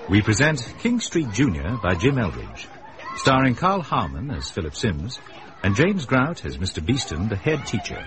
We present King Street Junior by Jim Eldridge, starring Carl Harmon as Philip Sims and James Grout as Mr. Beeston, the head teacher.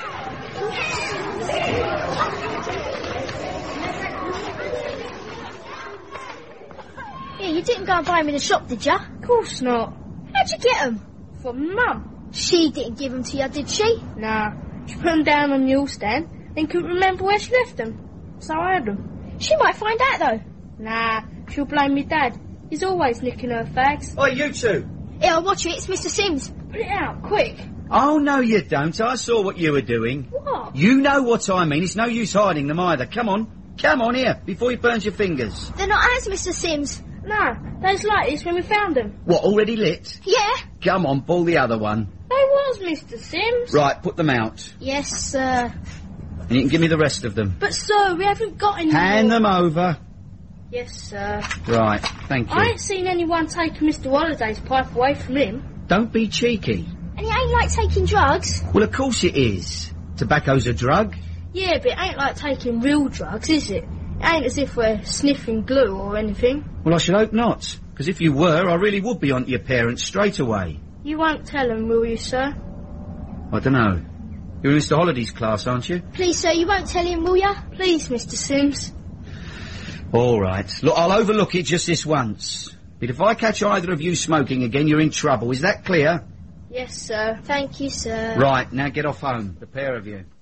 Yeah, you didn't go and buy them in the shop, did ya? Of course not. How'd you get them? From Mum. She didn't give them to you, did she? Nah, she put them down on the all stand and couldn't remember where she left them. So I had them. She might find out, though. Nah, she'll blame me Dad. He's always nicking her fags. Oi, you two. Yeah, watch it, it's Mr. Sims. Put it out, quick. Oh, no, you don't. I saw what you were doing. What? You know what I mean. It's no use hiding them either. Come on. Come on here, before you burns your fingers. They're not ours, Mr. Sims. Nah, they was like this when we found them. What, already lit? Yeah. Come on, pull the other one. They was, Mr. Sims. Right, put them out. Yes, sir. And you can give me the rest of them. But, sir, we haven't got any Hand more. them over. Yes, sir. Right, thank you. I ain't seen anyone taking Mr. Holliday's pipe away from him. Don't be cheeky. And it ain't like taking drugs. Well, of course it is. Tobacco's a drug. Yeah, but it ain't like taking real drugs, is it? It ain't as if we're sniffing glue or anything. Well, I should hope not. Because if you were, I really would be onto your parents straight away. You won't tell them, will you, sir? I don't know. You're in Mr. Holliday's class, aren't you? Please, sir, you won't tell him, will ya? Please, Mr. Sims. All right. Look, I'll overlook it just this once. But if I catch either of you smoking again, you're in trouble. Is that clear? Yes, sir. Thank you, sir. Right, now get off home, the pair of you.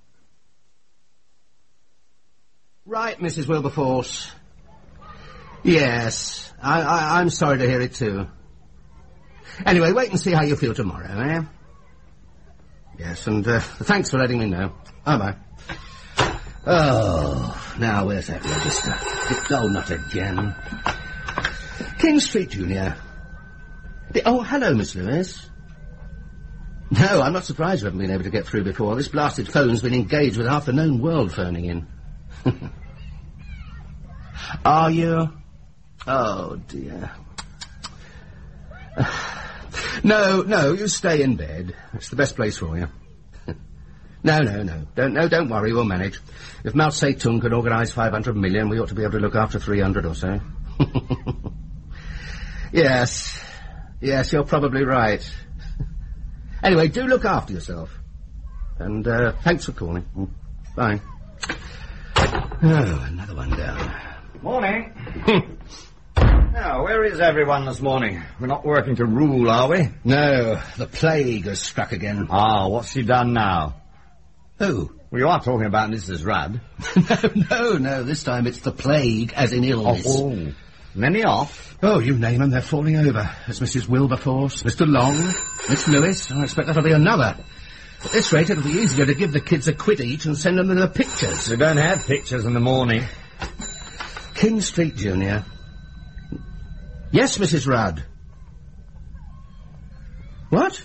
Right, Mrs. Wilberforce. Yes, I'm sorry to hear it too. Anyway, wait and see how you feel tomorrow, eh? Yes, and thanks for letting me know. Bye-bye. Oh, now where's that register? Oh, not again. King Street, Junior. Oh, hello, Miss Lewis. No, I'm not surprised you haven't been able to get through before. This blasted phone's been engaged with half the known world phoning in. Are you? Oh, dear. No, you stay in bed. It's the best place for you. No. Don't worry, we'll manage. If Mao Zedong could organise 500 million, we ought to be able to look after 300 or so. Yes, you're probably right. Anyway, do look after yourself. And, thanks for calling. Bye. Oh, another one down. Morning. Now, where is everyone this morning? We're not working to rule, are we? No, the plague has struck again. Ah, what's she done now? Who? Well, you are talking about Mrs. Rudd. No, this time it's the plague, as in illness. Oh, many off? Oh, you name them, they're falling over. There's Mrs. Wilberforce, Mr. Long, Miss Lewis. I expect that'll be another. At this rate, it'll be easier to give the kids a quid each and send them the pictures. We don't have pictures in the morning. King Street, Junior. Yes, Mrs. Rudd. What?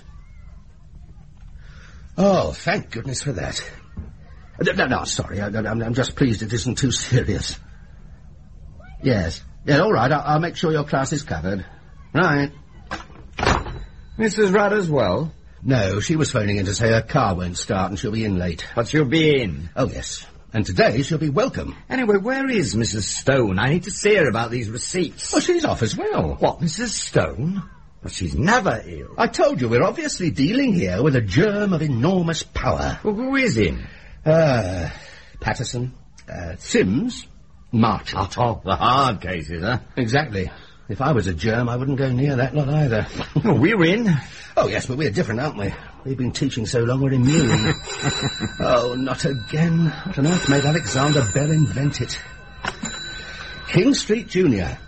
Oh, thank goodness for that. No, sorry, I'm just pleased it isn't too serious. Yes, all right, I'll make sure your class is covered. Right. Mrs. Rudd as well? No, she was phoning in to say her car won't start and she'll be in late. But she'll be in. Oh, yes. And today she'll be welcome. Anyway, where is Mrs. Stone? I need to see her about these receipts. Oh, she's off as well. What, Mrs. Stone? But she's never ill. I told you, we're obviously dealing here with a germ of enormous power. Well, who is in? Patterson, Sims, Marchant. Oh, the hard cases, huh? Exactly. If I was a germ, I wouldn't go near that lot either. Well, we're in. Oh, yes, but we're different, aren't we? We've been teaching so long we're immune. Oh, not again. What on earth made Alexander Bell invent it? King Street, Junior.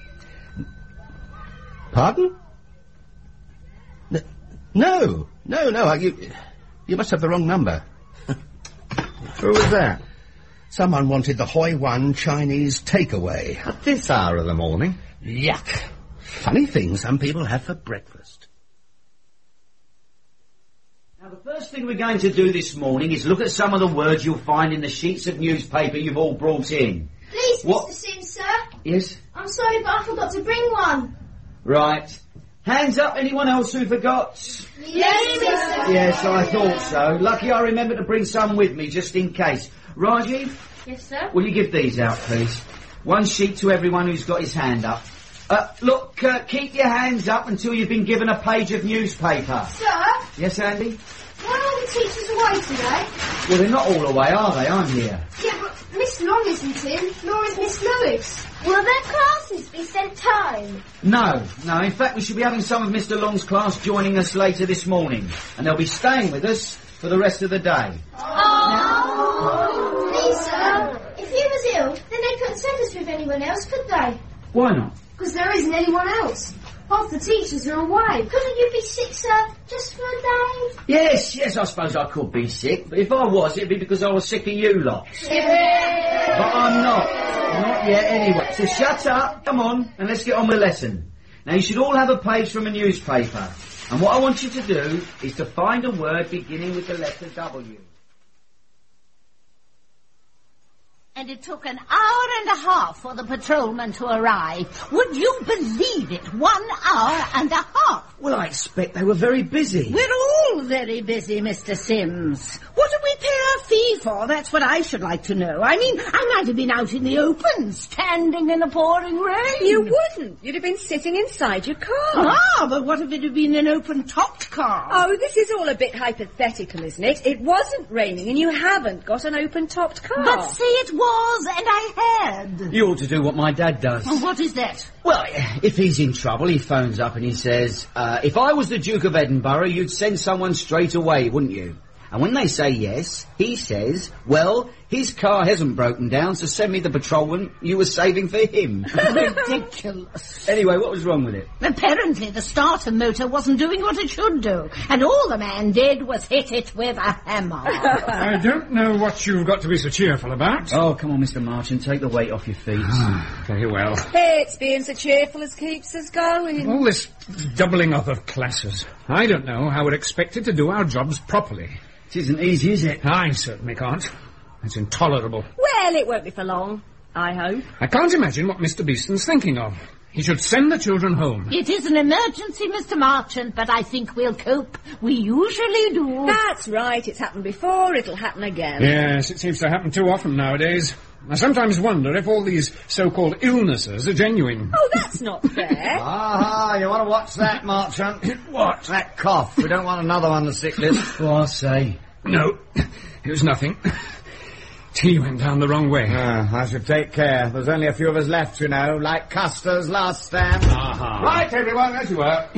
Pardon? No. You must have the wrong number. Who was that? Someone wanted the Hoi Wan Chinese takeaway. At this hour of the morning? Yuck. Funny thing some people have for breakfast. Now, the first thing we're going to do this morning is look at some of the words you'll find in the sheets of newspaper you've all brought in. Please, What? Mr. Sims, sir. Yes? I'm sorry, but I forgot to bring one. Right. Hands up, anyone else who forgot? Yes, Mr. Yes, I thought so. Lucky I remembered to bring some with me, just in case. Rajiv, Yes, sir. will you give these out, please? One sheet to everyone who's got his hand up. Look, keep your hands up until you've been given a page of newspaper. Sir, Yes, Andy? why are the teachers away today? Well, they're not all away, are they? I'm here. Yeah, but Miss Long isn't in, nor is Miss Lewis. Will their classes be sent home? No. In fact, we should be having some of Mr. Long's class joining us later this morning. And they'll be staying with us for the rest of the day. Please, sir, if he was ill, then they couldn't send us with anyone else, could they? Why not? Because there isn't anyone else. Half the teachers are away. Couldn't you be sick, sir, just for a day? Yes, I suppose I could be sick. But if I was, it'd be because I was sick of you lot. But I'm not. Not yet, anyway. So shut up, come on, and let's get on with the lesson. Now, you should all have a page from a newspaper. And what I want you to do is to find a word beginning with the letter W. And it took an hour and a half for the patrolman to arrive. Would you believe it? 1 hour and a half. Well, I expect they were very busy. We're all very busy, Mr. Sims. What do we pay our fee for? That's what I should like to know. I mean, I might have been out in the open, standing in the pouring rain. You wouldn't. You'd have been sitting inside your car. Ah, but what if it had been an open-topped car? Oh, this is all a bit hypothetical, isn't it? It wasn't raining and you haven't got an open-topped car. But say it was, and I had. You ought to do what my dad does. Oh, what is that? Well, if he's in trouble, he phones up and he says, if I was the Duke of Edinburgh, you'd send someone straight away, wouldn't you? And when they say yes, he says, well, his car hasn't broken down, so send me the patrolman you were saving for him. Ridiculous. Anyway, what was wrong with it? Apparently the starter motor wasn't doing what it should do, and all the man did was hit it with a hammer. I don't know what you've got to be so cheerful about. Oh, come on, Mr. Marchant, take the weight off your feet. Very well. It's being so cheerful as keeps us going. All this doubling up of classes. I don't know how we're expected to do our jobs properly. It isn't easy, is it? I certainly can't. It's intolerable. Well, it won't be for long, I hope. I can't imagine what Mr. Beeston's thinking of. He should send the children home. It is an emergency, Mr. Marchant, but I think we'll cope. We usually do. That's right. It's happened before. It'll happen again. Yes, it seems to happen too often nowadays. I sometimes wonder if all these so-called illnesses are genuine. Oh, that's not fair. Aha, you want to watch that, Marchant? What? That cough. We don't want another on the sick list. Oh, I say. No, it was nothing. Tea went down the wrong way. I should take care. There's only a few of us left, you know, like Custer's last stand. Aha. Right, everyone, as you were.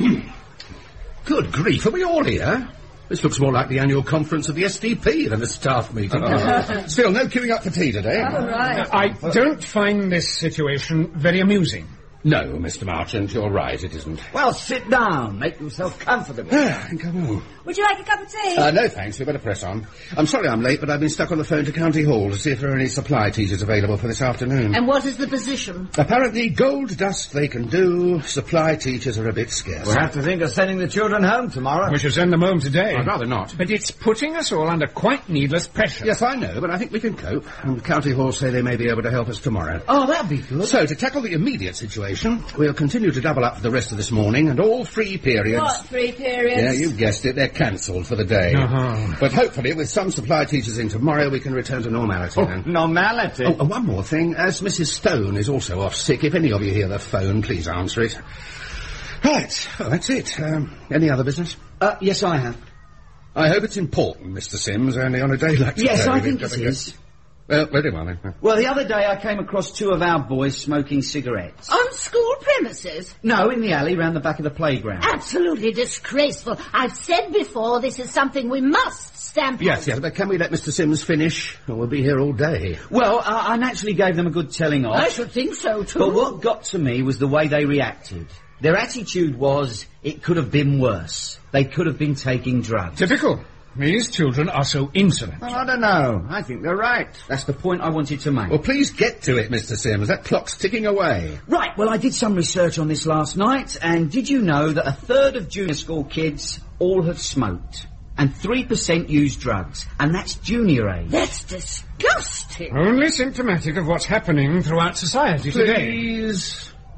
Good grief, are we all here? This looks more like the annual conference of the SDP than a staff meeting. Still, no queuing up for tea today. Oh, right. I don't find this situation very amusing. No, Mr. Marchant, you're right, it isn't. Well, sit down. Make yourself comfortable. Come on. Would you like a cup of tea? No, thanks. We better press on. I'm sorry I'm late, but I've been stuck on the phone to County Hall to see if there are any supply teachers available for this afternoon. And what is the position? Apparently, gold dust they can do. Supply teachers are a bit scarce. We'll have to think of sending the children home tomorrow. We should send them home today. I'd rather not. But it's putting us all under quite needless pressure. Yes, I know, but I think we can cope. And County Hall say they may be able to help us tomorrow. Oh, that'd be good. So, to tackle the immediate situation, we'll continue to double up for the rest of this morning, and all 3 periods... What 3 periods? Yeah, you guessed it, they're cancelled for the day. But hopefully, with some supply teachers in tomorrow, we can return to normality then. Normality? Oh, and one more thing. As Mrs. Stone is also off sick, if any of you hear the phone, please answer it. Right, well, that's it. Any other business? Yes, I have. I hope it's important, Mr. Sims, only on a day like today. Yes, I think it is. Well, very well then. Well, the other day I came across 2 of our boys smoking cigarettes. On school premises? No, in the alley round the back of the playground. Absolutely disgraceful. I've said before this is something we must stamp Yes, but can we let Mr. Sims finish? Or we'll be here all day. Well, I naturally gave them a good telling off. I should think so, too. But what got to me was the way they reacted. Their attitude was, it could have been worse. They could have been taking drugs. Typical. These children are so insolent. Well, I don't know. I think they're right. That's the point I wanted to make. Well, please get to it, Mr. Sims. That clock's ticking away. Right, well, I did some research on this last night, and did you know that 1/3 of junior school kids all have smoked? And 3% use drugs, and that's junior age. That's disgusting. Only symptomatic of what's happening throughout society today. Please.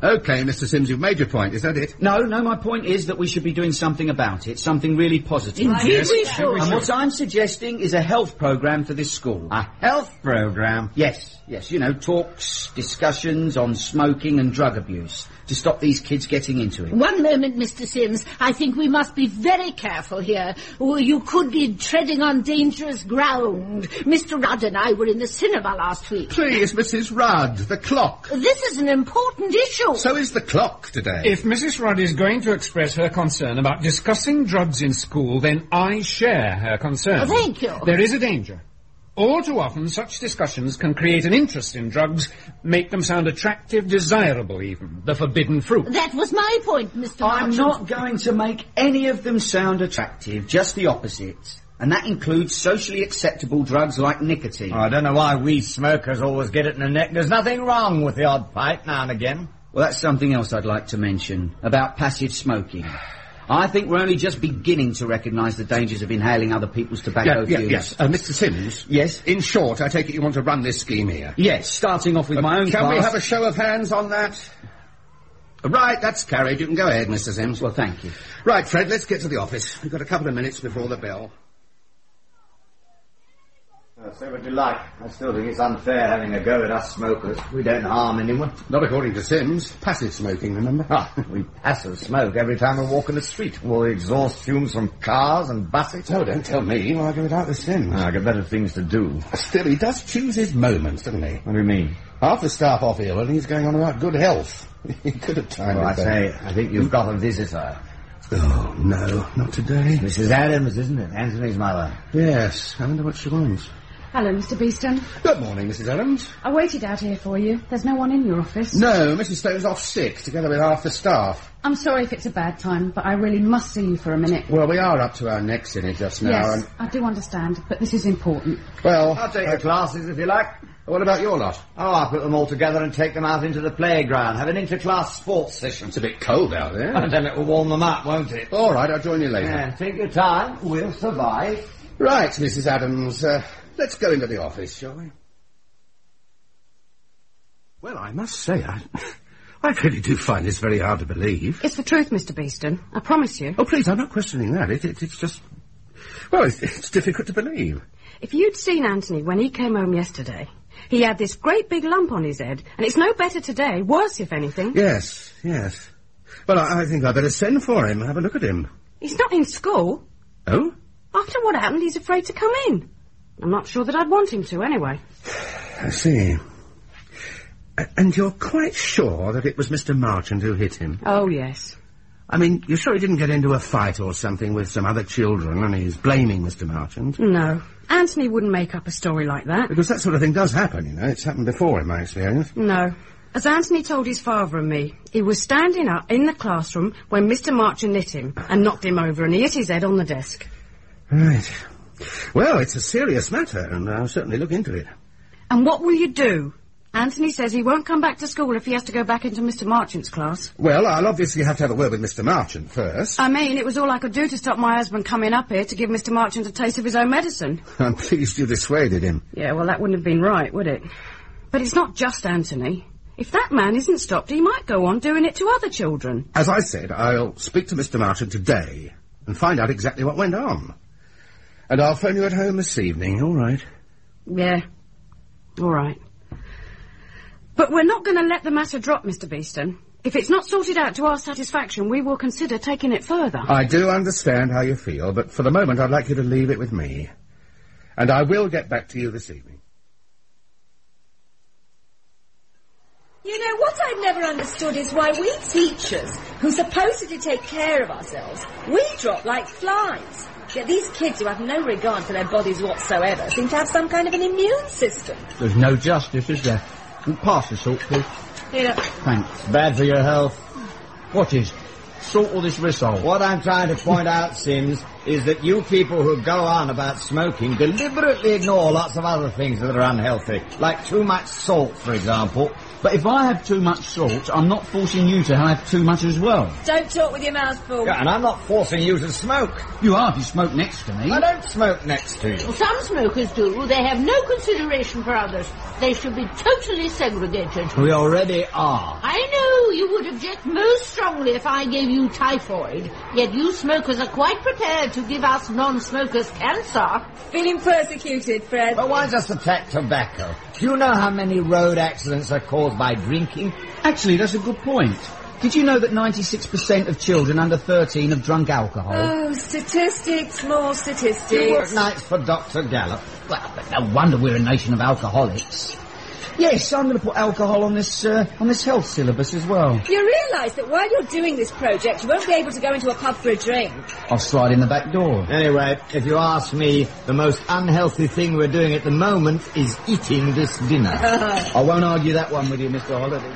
OK, Mr. Sims, you've made your point. Is that it? No, my point is that we should be doing something about it, something really positive. Indeed we should. And what I'm suggesting is a health programme for this school. A health programme? Yes, you know, talks, discussions on smoking and drug abuse to stop these kids getting into it. One moment, Mr. Sims. I think we must be very careful here. Or you could be treading on dangerous ground. Mr. Rudd and I were in the cinema last week. Please, Mrs. Rudd, the clock. This is an important issue. So is the clock today. If Mrs. Rudd is going to express her concern about discussing drugs in school, then I share her concern. Thank you. There is a danger. All too often, such discussions can create an interest in drugs, make them sound attractive, desirable even, the forbidden fruit. That was my point, Mr. I'm Marchant. not going to make any of them sound attractive, just the opposite. And that includes socially acceptable drugs like nicotine. Oh, I don't know why we smokers always get it in the neck. There's nothing wrong with the odd pipe now and again. Well, that's something else I'd like to mention, about passive smoking. I think we're only just beginning to recognise the dangers of inhaling other people's tobacco fumes. Yes. Mr. Sims? Yes? In short, I take it you want to run this scheme here? Yes, starting off with my own Can class. we have a show of hands on that? Right, that's carried. You can go ahead, Mr. Sims. Well, thank you. Right, Fred, let's get to the office. We've got a couple of minutes before the bell. Say what you like. I still think it's unfair having a go at us smokers. We don't harm anyone. Not according to Sims. Passive smoking, remember? We passive smoke every time we walk in the street. All the exhaust fumes from cars and buses. Oh, don't tell me. I'll go without the Sims. I got better things to do. Still, he does choose his moments, doesn't he? What do you mean? Half the staff off ill and he's going on about good health. He could have timed Well, it I better. say, I think you've got a visitor. Oh, no, not today. Mrs. Adams, isn't it? Anthony's mother. Yes, I wonder what she wants. Hello, Mr. Beeston. Good morning, Mrs. Adams. I waited out here for you. There's no one in your office. No, Mrs. Stone's off sick, together with half the staff. I'm sorry if it's a bad time, but I really must see you for a minute. Well, we are up to our necks in it just now, Yes, and... I do understand, but this is important. Well... I'll take the classes if you like. What about your lot? Oh, I'll put them all together and take them out into the playground. Have an inter-class sports session. It's a bit cold out there. And then it will warm them up, won't it? All right, I'll join you later. Yeah, take your time. We'll survive. Right, Mrs. Adams, let's go into the office, shall we? Well, I must say, I really do find this very hard to believe. It's the truth, Mr. Beeston. I promise you. Oh, please, I'm not questioning that. It's just... Well, it's difficult to believe. If you'd seen Anthony when he came home yesterday, he had this great big lump on his head, and it's no better today, worse if anything. Yes. Well, I think I'd better send for him and have a look at him. He's not in school. Oh? After what happened, he's afraid to come in. I'm not sure that I'd want him to, anyway. I see. And you're quite sure that it was Mr. Marchant who hit him? Oh, yes. I mean, you're sure he didn't get into a fight or something with some other children and he's blaming Mr. Marchant? No. Anthony wouldn't make up a story like that. Because that sort of thing does happen, you know. It's happened before in my experience. No. As Anthony told his father and me, he was standing up in the classroom when Mr. Marchant hit him and knocked him over and he hit his head on the desk. Right. Well, it's a serious matter and I'll certainly look into it. And what will you do? Anthony says he won't come back to school if he has to go back into Mr. Marchant's class. Well, I'll obviously have to have a word with Mr. Marchant first. I mean, it was all I could do to stop my husband coming up here to give Mr. Marchant a taste of his own medicine. I'm pleased you dissuaded him. Yeah, well, that wouldn't have been right, would it? But it's not just Anthony. If that man isn't stopped, he might go on doing it to other children. As I said, I'll speak to Mr. Marchant today and find out exactly what went on. And I'll phone you at home this evening, all right? Yeah, all right. But we're not going to let the matter drop, Mr. Beeston. If it's not sorted out to our satisfaction, we will consider taking it further. I do understand how you feel, but for the moment I'd like you to leave it with me. And I will get back to you this evening. You know, what I've never understood is why we teachers, who supposedly take care of ourselves, we drop like flies. Yet these kids who have no regard for their bodies whatsoever seem to have some kind of an immune system. There's no justice, is there? Pass the salt, please. Here. Thanks. Bad for your health. What is? Salt or this risol? What I'm trying to point out, Sims, is that you people who go on about smoking deliberately ignore lots of other things that are unhealthy, like too much salt, for example. But if I have too much salt, I'm not forcing you to have too much as well. Don't talk with your mouth full. Yeah, and I'm not forcing you to smoke. You are if you smoke next to me. I don't smoke next to you. Some smokers do. They have no consideration for others. They should be totally segregated. We already are. I know you would object most strongly if I gave you typhoid. Yet you smokers are quite prepared to give us non-smokers cancer. Feeling persecuted, Fred? But why just attack tobacco? Do you know how many road accidents are caused by drinking? Actually, that's a good point. Did you know that 96% of children under 13 have drunk alcohol? Oh, statistics, more statistics. You work nights for Dr. Gallup. Well, but no wonder we're a nation of alcoholics. Yes, I'm going to put alcohol on this health syllabus as well. You realise that while you're doing this project, you won't be able to go into a pub for a drink. I'll slide in the back door. Anyway, if you ask me, the most unhealthy thing we're doing at the moment is eating this dinner. I won't argue that one with you, Mr. Holliday.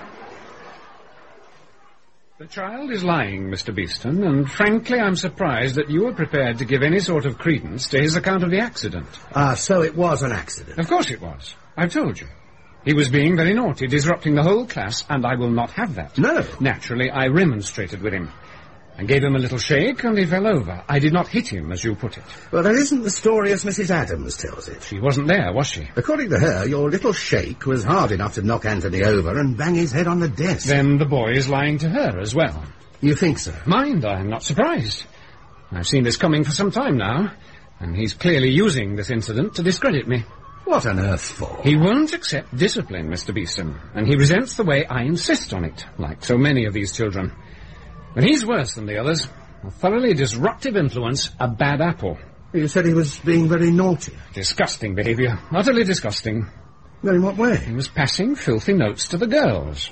The child is lying, Mr. Beeston, and frankly I'm surprised that you were prepared to give any sort of credence to his account of the accident. So it was an accident? Of course it was. I've told you. He was being very naughty, disrupting the whole class, and I will not have that. No. Naturally, I remonstrated with him. I gave him a little shake, and he fell over. I did not hit him, as you put it. Well, that isn't the story as Mrs. Adams tells it. She wasn't there, was she? According to her, your little shake was hard enough to knock Anthony over and bang his head on the desk. Then the boy is lying to her as well. You think so? Mind, I am not surprised. I've seen this coming for some time now, and he's clearly using this incident to discredit me. What on earth for? He won't accept discipline, Mr. Beeston, and he resents the way I insist on it, like so many of these children. But he's worse than the others. A thoroughly disruptive influence, a bad apple. You said he was being very naughty. Disgusting behaviour. Utterly disgusting. Well, in what way? He was passing filthy notes to the girls.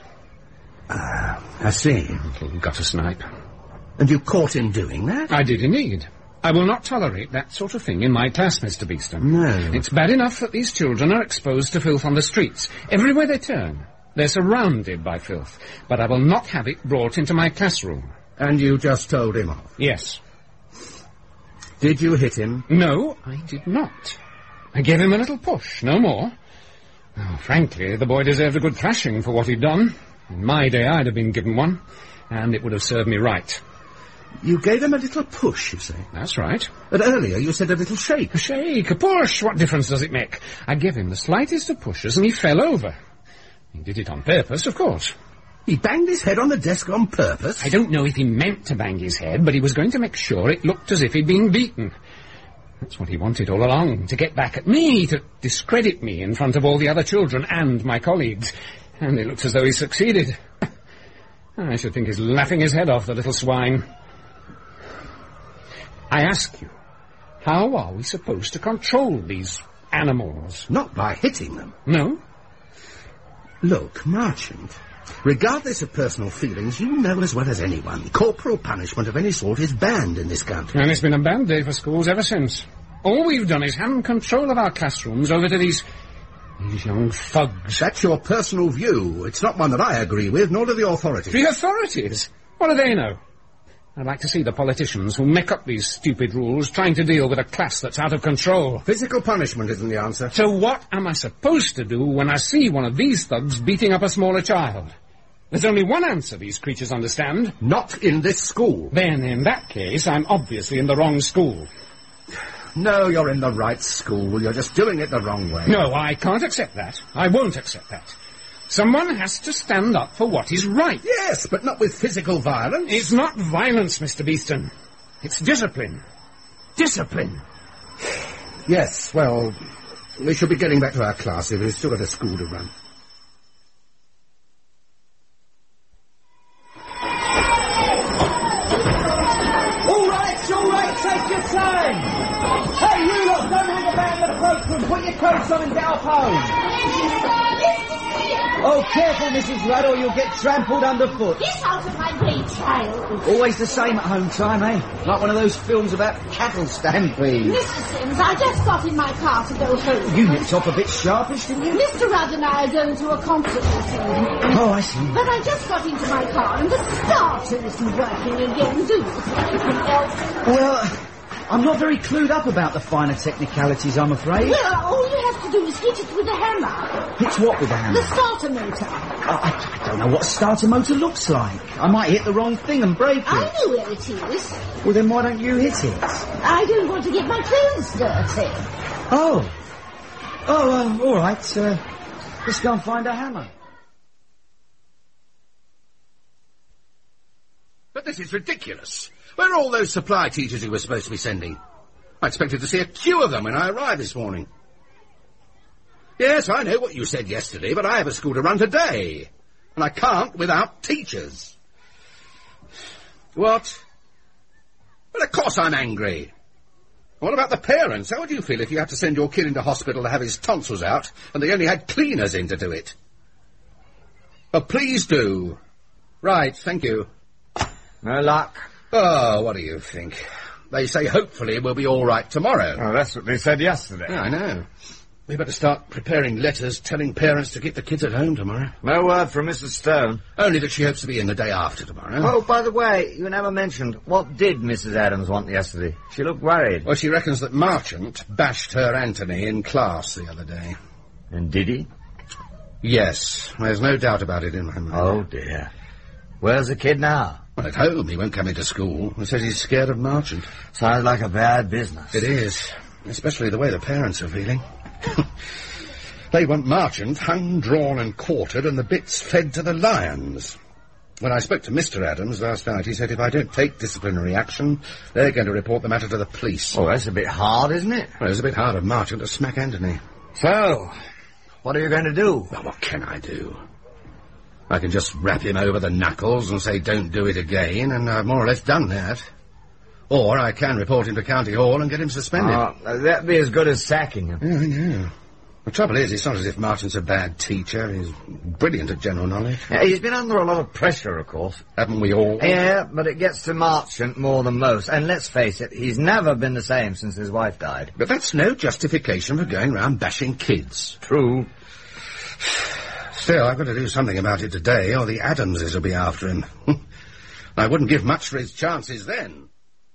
I see. Little gutter snipe. And you caught him doing that? I did indeed. I will not tolerate that sort of thing in my class, Mr. Beeston. No. It's bad enough that these children are exposed to filth on the streets. Everywhere they turn. They're surrounded by filth, but I will not have it brought into my classroom. And you just told him off? Yes. Did you hit him? No, I did not. I gave him a little push, no more. Oh, frankly, the boy deserved a good thrashing for what he'd done. In my day, I'd have been given one, and it would have served me right. You gave him a little push, you say? That's right. But earlier you said a little shake. A shake, a push, what difference does it make? I gave him the slightest of pushes, and he fell over. He did it on purpose, of course. He banged his head on the desk on purpose? I don't know if he meant to bang his head, but he was going to make sure it looked as if he'd been beaten. That's what he wanted all along, to get back at me, to discredit me in front of all the other children and my colleagues. And it looks as though he succeeded. I should think he's laughing his head off, the little swine. I ask you, how are we supposed to control these animals? Not by hitting them. No? Look, Marchant, regardless of personal feelings, you know as well as anyone, corporal punishment of any sort is banned in this country. And it's been a bad day for schools ever since. All we've done is hand control of our classrooms over to these young thugs. That's your personal view. It's not one that I agree with, nor do the authorities. The authorities? What do they know? I'd like to see the politicians who make up these stupid rules trying to deal with a class that's out of control. Physical punishment isn't the answer. So what am I supposed to do when I see one of these thugs beating up a smaller child? There's only one answer these creatures understand. Not in this school. Then, in that case, I'm obviously in the wrong school. No, you're in the right school. You're just doing it the wrong way. No, I can't accept that. I won't accept that. Someone has to stand up for what is right. Yes, but not with physical violence. It's not violence, Mr. Beeston. It's discipline. Discipline. Yes, well, we should be getting back to our class if we've still got a school to run. All right, take your time. Hey, you lot, don't hang about in the cloakroom. Put your coats on and get off home. Oh, careful, Mrs. Rudd, or you'll get trampled underfoot. Get out of my way, child. Always the same at home time, eh? Like one of those films about cattle stampedes. Mr. Sims, I just got in my car to go home. You nipped off a bit sharpish, didn't you? Mr. Rudd and I are going to a concert this evening. Oh, I see. But I just got into my car and the starter isn't working again. Do you see anything else? Well, I'm not very clued up about the finer technicalities, I'm afraid. Well, all you have to do is hit it with a hammer. Hit what with a hammer? The starter motor. I don't know what a starter motor looks like. I might hit the wrong thing and break it. I know where it is. Well, then why don't you hit it? I don't want to get my clothes dirty. Oh. All right. Let's go and find a hammer. But this is ridiculous. Where are all those supply teachers you were supposed to be sending? I expected to see a queue of them when I arrived this morning. Yes, I know what you said yesterday, but I have a school to run today. And I can't without teachers. What? Well, of course I'm angry. What about the parents? How would you feel if you had to send your kid into hospital to have his tonsils out, and they only had cleaners in to do it? Oh, please do. Right, thank you. No luck. Oh, what do you think? They say hopefully we'll be all right tomorrow. Oh, that's what they said yesterday. Yeah, I know. We better start preparing letters telling parents to keep the kids at home tomorrow. No word from Mrs. Stone. Only that she hopes to be in the day after tomorrow. Oh, by the way, you never mentioned, what did Mrs. Adams want yesterday? She looked worried. Well, she reckons that Marchant bashed her Anthony in class the other day. And did he? Yes, there's no doubt about it in my mind. Oh, dear. Where's the kid now? Well, at home. He won't come into school. He says he's scared of Marchant. Sounds like a bad business. It is, especially the way the parents are feeling. They want Marchant hung, drawn and quartered and the bits fed to the lions. When I spoke to Mr. Adams last night, he said if I don't take disciplinary action, they're going to report the matter to the police. Oh, that's a bit hard, isn't it? Well, it's a bit hard of Marchant to smack Anthony. So, what are you going to do? Well, what can I do? I can just rap him over the knuckles and say don't do it again, and I've more or less done that. Or I can report him to County Hall and get him suspended. That'd be as good as sacking him. Yeah, I know. The trouble is, it's not as if Marchant's a bad teacher. He's brilliant at general knowledge. Yeah, he's been under a lot of pressure, of course. Haven't we all? Yeah, but it gets to Marchant more than most. And let's face it, he's never been the same since his wife died. But that's no justification for going round bashing kids. True. Still, I've got to do something about it today, or the Adamses will be after him. I wouldn't give much for his chances then.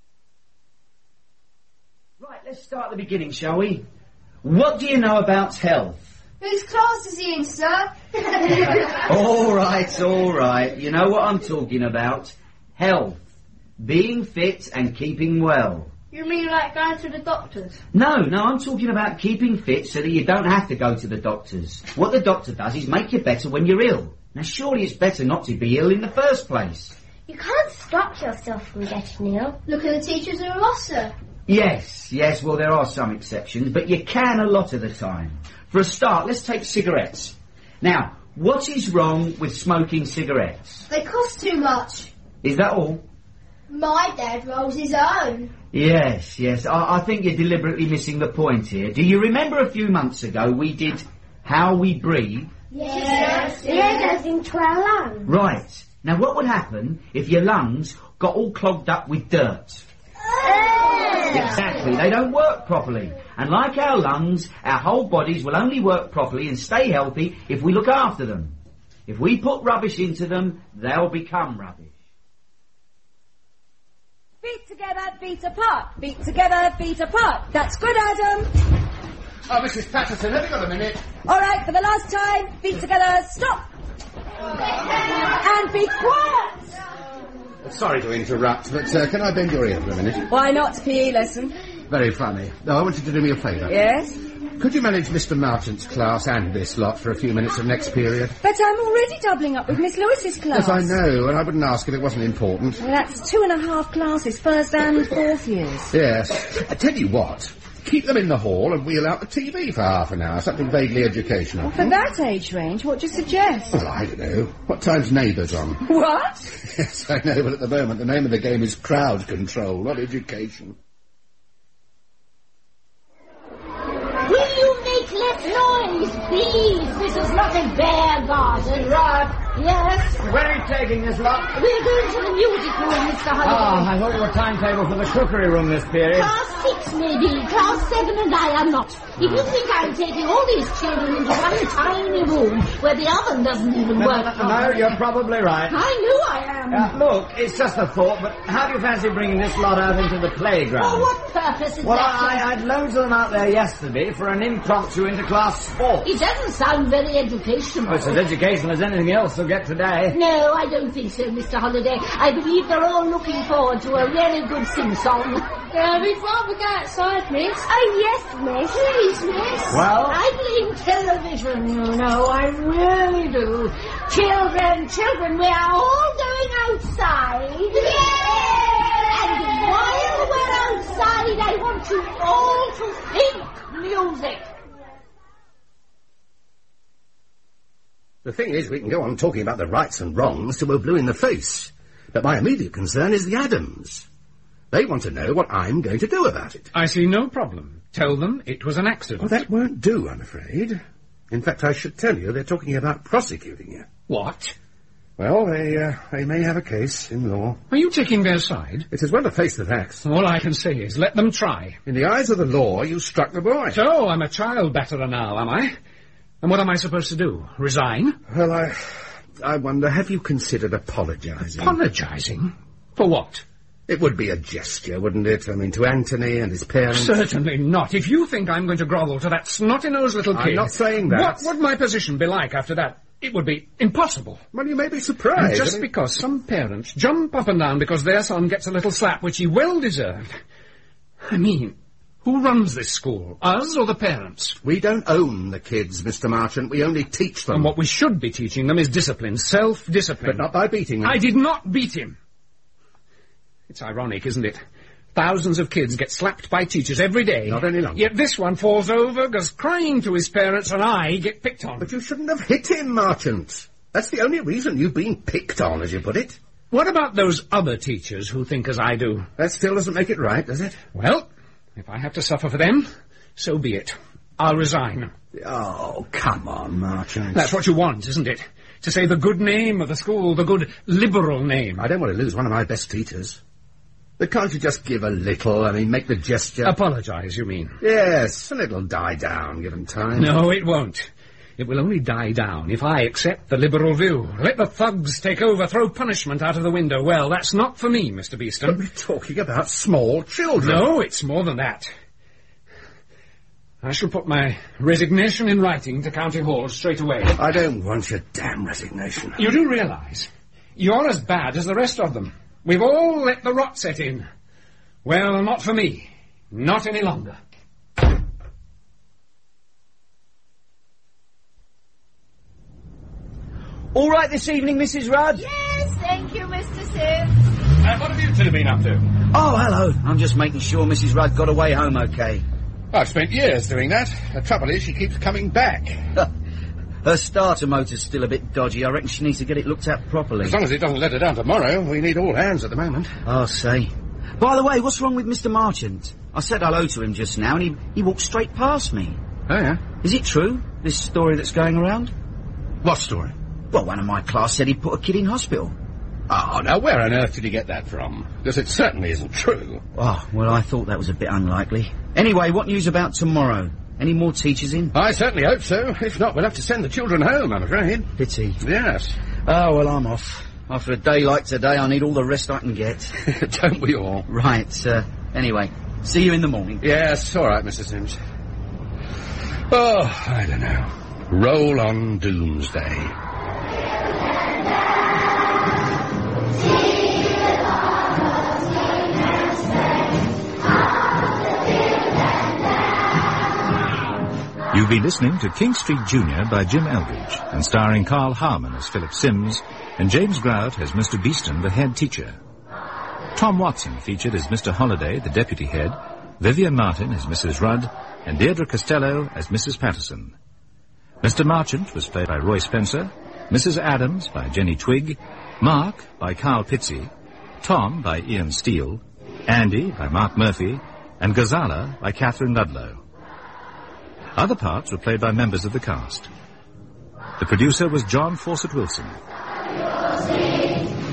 Right, let's start at the beginning, shall we? What do you know about health? Whose class is he in, sir? All right. You know what I'm talking about. Health. Being fit and keeping well. You mean like going to the doctors? No, I'm talking about keeping fit so that you don't have to go to the doctors. What the doctor does is make you better when you're ill. Now, surely it's better not to be ill in the first place. You can't stop yourself from getting ill. Look at the teachers who are lost, sir. Yes, well, there are some exceptions, but you can a lot of the time. For a start, let's take cigarettes. Now, what is wrong with smoking cigarettes? They cost too much. Is that all? My dad rolls his own. Yes. I think you're deliberately missing the point here. Do you remember a few months ago we did How We Breathe? Yes. The air goes into our lungs. Right. Now, what would happen if your lungs got all clogged up with dirt? Exactly, they don't work properly. And like our lungs, our whole bodies will only work properly and stay healthy if we look after them. If we put rubbish into them, they'll become rubbish. Feet together, feet apart. Feet together, feet apart. That's good, Adam. Oh, Mrs. Patterson, have you got a minute? All right, for the last time, feet together, stop. And be quiet. Sorry to interrupt, but can I bend your ear for a minute? Why not? PE lesson. Very funny. No, I want you to do me a favour. Yes? Could you manage Mr. Marchant's class and this lot for a few minutes of next period? But I'm already doubling up with Miss Lewis's class. Yes, I know, and I wouldn't ask if it wasn't important. Well, that's 2.5 classes, first and fourth years. Yes. I tell you what, keep them in the hall and wheel out the TV for half an hour, something vaguely educational. Well, for that age range, what do you suggest? Well, I don't know. What time's Neighbours on? What? Yes, I know, but at the moment the name of the game is crowd control, not education. Will you make less noise, please? This is not a bear garden. Rod! Yes? Where are you taking this lot? We're going to the music room, Mr. Holliday. I thought you were timetable for the cookery room this period. Class 6, maybe. Class 7 and I am not. If you think I'm taking all these children into one tiny room where the oven doesn't even work No, you're probably right. I knew I am. Look, it's just a thought, but how do you fancy bringing this lot out into the playground? For what purpose is Well, that? I had loads of them out there yesterday for an impromptu inter-class sport. It doesn't sound very educational. Oh, it's as educational as anything else they'll get today. No, I don't think so, Mr. Holliday. I believe they're all looking forward to a really good sing-song. We'd rather go outside, miss. Oh, yes, miss. Please, miss. Well? I blame television, you know. I really do. Children, we are all going going outside? Yeah! And while we're outside, I want you all to think music. The thing is, we can go on talking about the rights and wrongs till we're blue in the face. But my immediate concern is the Adams. They want to know what I'm going to do about it. I see no problem. Tell them it was an accident. Well, that won't do, I'm afraid. In fact, I should tell you they're talking about prosecuting you. What? Well, they may have a case in law. Are you taking their side? It's as well to face the facts. All I can say is let them try. In the eyes of the law, you struck the boy. So, I'm a child batterer now, am I? And what am I supposed to do? Resign? Well, I wonder, have you considered apologising? Apologising? For what? It would be a gesture, wouldn't it? I mean, to Anthony and his parents. Certainly not. If you think I'm going to grovel to that snotty-nosed little kid... I'm not saying that. What would my position be like after that? It would be impossible. Well, you may be surprised. And just because some parents jump up and down because their son gets a little slap, which he well deserved. I mean, who runs this school? Us or the parents? We don't own the kids, Mr. Marchant. We only teach them. And what we should be teaching them is discipline, self-discipline. But not by beating them. I did not beat him. It's ironic, isn't it? Thousands of kids get slapped by teachers every day. Not any longer. Yet this one falls over, goes crying to his parents, and I get picked on. But you shouldn't have hit him, Marchant. That's the only reason you've been picked on, as you put it. What about those other teachers who think as I do? That still doesn't make it right, does it? Well, if I have to suffer for them, so be it. I'll resign. Oh, come on, Marchant. That's what you want, isn't it? To say the good name of the school, the good liberal name. I don't want to lose one of my best teachers. But can't you just give a little, make the gesture? Apologise, you mean? Yes, and it'll die down, given time. No, it won't. It will only die down if I accept the liberal view. Let the thugs take over, throw punishment out of the window. Well, that's not for me, Mr. Beeston. But we're talking about small children. No, it's more than that. I shall put my resignation in writing to County Hall straight away. I don't want your damn resignation. You do realise you're as bad as the rest of them. We've all let the rot set in. Well, not for me. Not any longer. All right this evening, Mrs. Rudd? Yes, thank you, Mr. Sims. What have you two been up to? Oh, hello. I'm just making sure Mrs. Rudd got away home okay. I've spent years doing that. The trouble is she keeps coming back. Her starter motor's still a bit dodgy. I reckon she needs to get it looked at properly. As long as it doesn't let her down tomorrow, we need all hands at the moment. I'll say. By the way, what's wrong with Mr. Marchant? I said hello to him just now, and he walked straight past me. Oh, yeah? Is it true, this story that's going around? What story? Well, one of my class said he'd put a kid in hospital. Oh, now where on earth did he get that from? Because it certainly isn't true. Oh, well, I thought that was a bit unlikely. Anyway, what news about tomorrow? Any more teachers in? I certainly hope so. If not, we'll have to send the children home, I'm afraid. Pity. Yes. Oh, well, I'm off. After a day like today, I need all the rest I can get. Don't we all? Right, anyway, see you in the morning. Yes, all right, Mr. Sims. Oh, I don't know. Roll on doomsday. You've been listening to King Street Junior by Jim Eldridge, and starring Carl Harmon as Philip Sims and James Grout as Mr. Beeston, the head teacher. Tom Watson featured as Mr. Holliday, the deputy head, Vivian Martin as Mrs. Rudd, and Deirdre Costello as Mrs. Patterson. Mr. Marchant was played by Roy Spencer, Mrs. Adams by Jenny Twigg, Mark by Carl Pitsey, Tom by Ian Steele, Andy by Mark Murphy, and Ghazala by Catherine Ludlow. Other parts were played by members of the cast. The producer was John Fawcett Wilson.